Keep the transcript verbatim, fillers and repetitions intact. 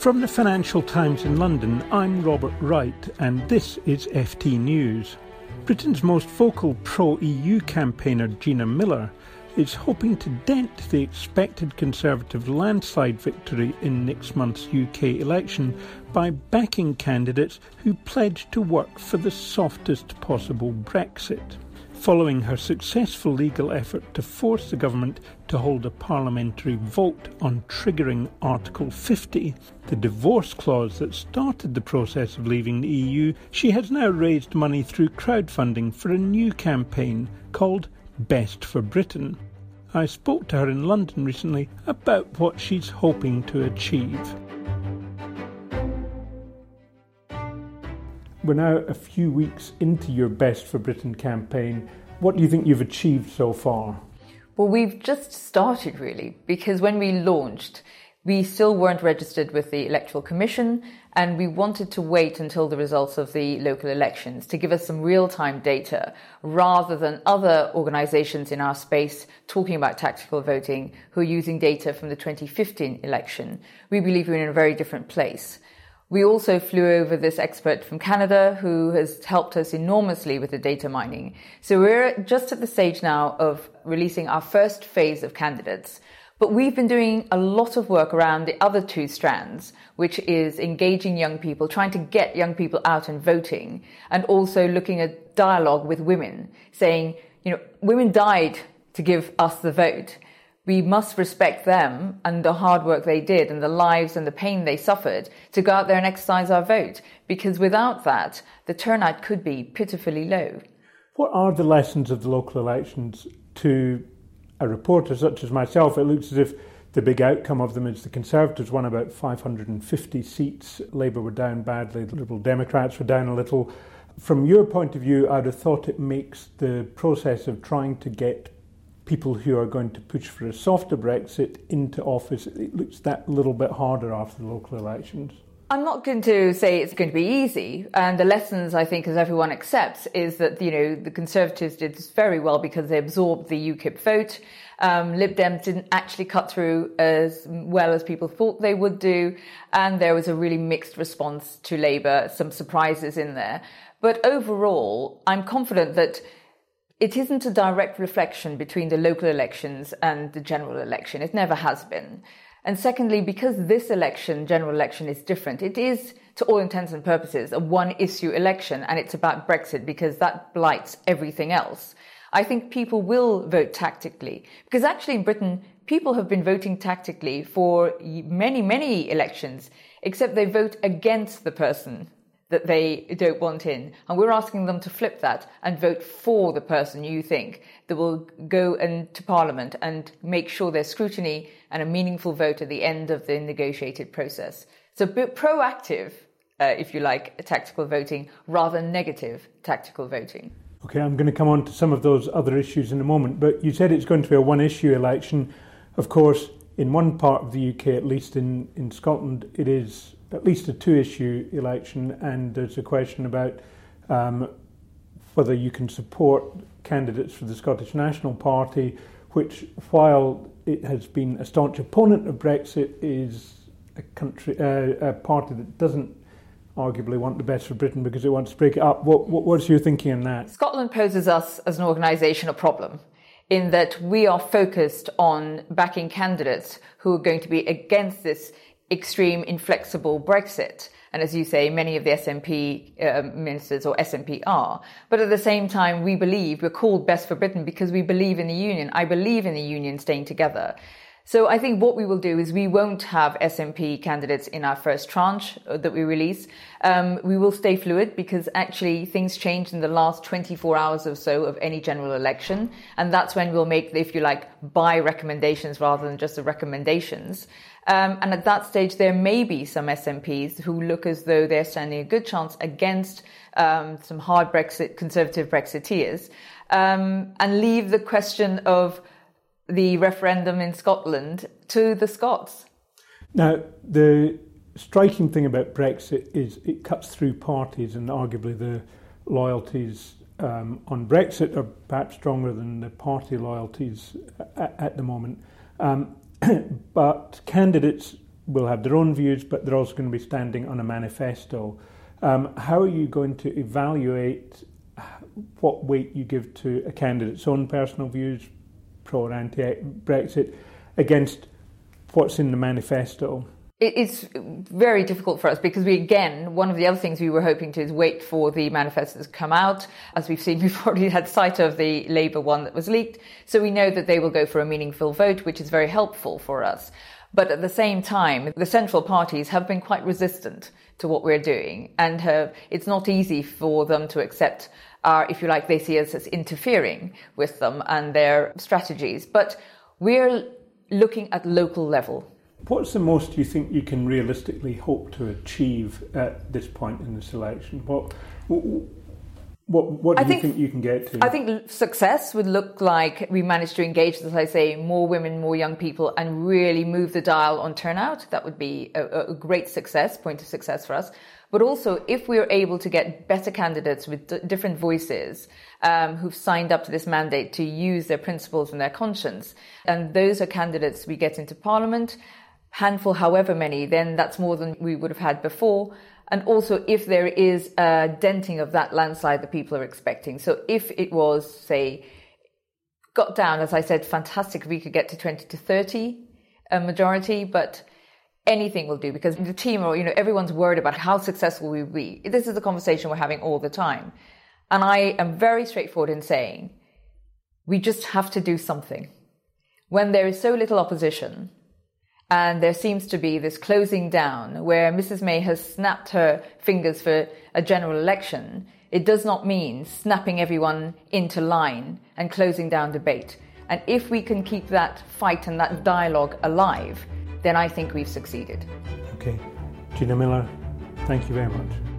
From the Financial Times in London, I'm Robert Wright, and this is F T News. Britain's most vocal pro-E U campaigner, Gina Miller, is hoping to dent the expected Conservative landslide victory in next month's U K election by backing candidates who pledge to work for the softest possible Brexit. Following her successful legal effort to force the government to hold a parliamentary vote on triggering Article fifty, the divorce clause that started the process of leaving the E U, she has now raised money through crowdfunding for a new campaign called Best for Britain. I spoke to her in London recently about what she's hoping to achieve. We're now a few weeks into your Best for Britain campaign. What do you think you've achieved so far? Well, we've just started really, because when we launched, we still weren't registered with the Electoral Commission, and we wanted to wait until the results of the local elections to give us some real-time data, rather than other organisations in our space talking about tactical voting who are using data from the twenty fifteen election. We believe we're in a very different place. We also flew over this expert from Canada who has helped us enormously with the data mining. So we're just at the stage now of releasing our first phase of candidates. But we've been doing a lot of work around the other two strands, which is engaging young people, trying to get young people out and voting, and also looking at dialogue with women, saying, you know, women died to give us the vote. We must respect them and the hard work they did and the lives and the pain they suffered to go out there and exercise our vote, because without that, the turnout could be pitifully low. What are the lessons of the local elections to a reporter such as myself? It looks as if the big outcome of them is the Conservatives won about five hundred fifty seats, Labour were down badly, the Liberal Democrats were down a little. From your point of view, I'd have thought it makes the process of trying to get people who are going to push for a softer Brexit into office, it looks that little bit harder after the local elections. I'm not going to say it's going to be easy, and the lessons, I think, as everyone accepts, is that, you know, the Conservatives did this very well because they absorbed the UKIP vote. Um, Lib Dems didn't actually cut through as well as people thought they would do, and there was a really mixed response to Labour, some surprises in there. But overall, I'm confident that it isn't a direct reflection between the local elections and the general election. It never has been. And secondly, because this election, general election, is different, it is, to all intents and purposes, a one-issue election, and it's about Brexit because that blights everything else. I think people will vote tactically, because actually in Britain, people have been voting tactically for many, many elections, except they vote against the person that they don't want in. And we're asking them to flip that and vote for the person you think that will go into Parliament and make sure there's scrutiny and a meaningful vote at the end of the negotiated process. So a bit proactive, uh, if you like, tactical voting rather than negative tactical voting. OK, I'm going to come on to some of those other issues in a moment, but you said it's going to be a one-issue election. Of course, in one part of the U K, at least in, in Scotland, it is at least a two-issue election, and there's a question about um, whether you can support candidates for the Scottish National Party, which, while it has been a staunch opponent of Brexit, is a country, uh, a party that doesn't arguably want the best for Britain because it wants to break it up. What, what, what's your thinking on that? Scotland poses us as an organisation a problem, in that we are focused on backing candidates who are going to be against this extreme, inflexible Brexit. And as you say, many of the S N P uh, ministers or S N P are. But at the same time, we believe, we're called Best for Britain because we believe in the union. I believe in the union staying together. So I think what we will do is we won't have S N P candidates in our first tranche that we release. Um, we will stay fluid because actually things change in the last twenty-four hours or so of any general election. And that's when we'll make, if you like, buy recommendations rather than just the recommendations. Um, and at that stage, there may be some S N Ps who look as though they're standing a good chance against um, some hard Brexit, conservative Brexiteers, um, and leave the question of the referendum in Scotland to the Scots. Now, the striking thing about Brexit is it cuts through parties, and arguably the loyalties um, on Brexit are perhaps stronger than the party loyalties at, at the moment. Um, but candidates will have their own views, but they're also going to be standing on a manifesto. Um, how are you going to evaluate what weight you give to a candidate's own personal views, pro or anti-Brexit, against what's in the manifesto? It's very difficult for us because we, again, one of the other things we were hoping to is wait for the manifestos to come out. As we've seen, we've already had sight of the Labour one that was leaked. So we know that they will go for a meaningful vote, which is very helpful for us. But at the same time, the central parties have been quite resistant to what we're doing. And have, it's not easy for them to accept our, if you like, they see us as interfering with them and their strategies. But we're looking at local level. What's the most you think you can realistically hope to achieve at this point in this election? What what, what do I you think, think you can get to? I think success would look like we managed to engage, as I say, more women, more young people, and really move the dial on turnout. That would be a, a great success, point of success for us. But also, if we're able to get better candidates with d- different voices um, who've signed up to this mandate to use their principles and their conscience, and those are candidates we get into Parliament, handful however many, then that's more than we would have had before. And also if there is a denting of that landslide that people are expecting. So if it was, say, got down, as I said, fantastic if we could get to twenty to thirty a majority, but anything will do, because the team, or, you know, everyone's worried about how successful we will be. This is a conversation we're having all the time. And I am very straightforward in saying we just have to do something. When there is so little opposition, and there seems to be this closing down where Missus May has snapped her fingers for a general election, it does not mean snapping everyone into line and closing down debate. And if we can keep that fight and that dialogue alive, then I think we've succeeded. Okay. Gina Miller, thank you very much.